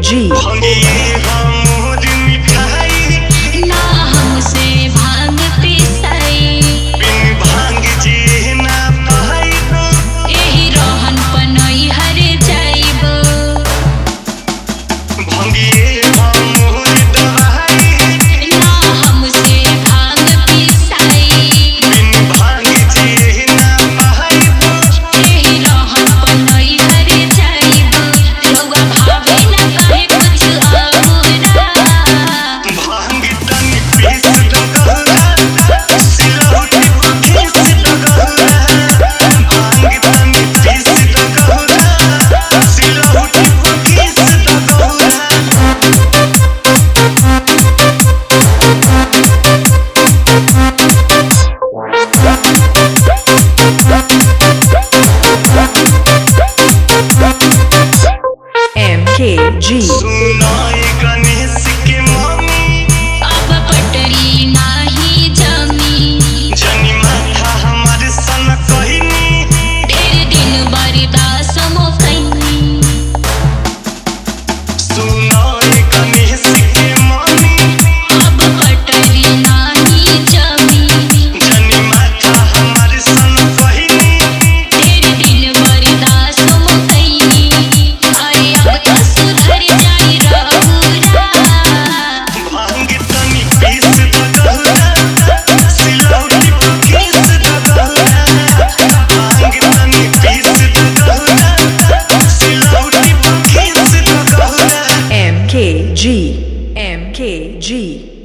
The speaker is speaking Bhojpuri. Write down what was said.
MKG ना हमसे भांग पिसाई भांग जी ना पाइबो एही रहन पनई हरे जाइबो भंगिए हमर दवाई ना हमसे भांग पिसाई भांग जी ना पाइबो एही रहन पनई हरे जाइबो रउआ भाभी ना कहे कुछ औरा भांग तनी पीस दगौरा सिलौटी पीस दगौरा भांग तनी पीस दगौरा सिलौटी पीस दगौरा MKG सुनाए गणेश के मम्मी अब पटरी नाही जमी जनी माथा हमारे सन कहनी ढेर दिन बर्दाश्त मो कैनी सुनाए गणेश के मम्मी अब पटरी नाही जमी जनी माथा हमारे सन कहनी ढेर दिन बर्दाश्त मो कैनी अरे अब तो सुधर जाई रहुरा भांग तनी पीस दगौरा सिलौटी पीस दगौरा भांग तनी पीस दगौरा सिलौटी पीस दगौरा MKG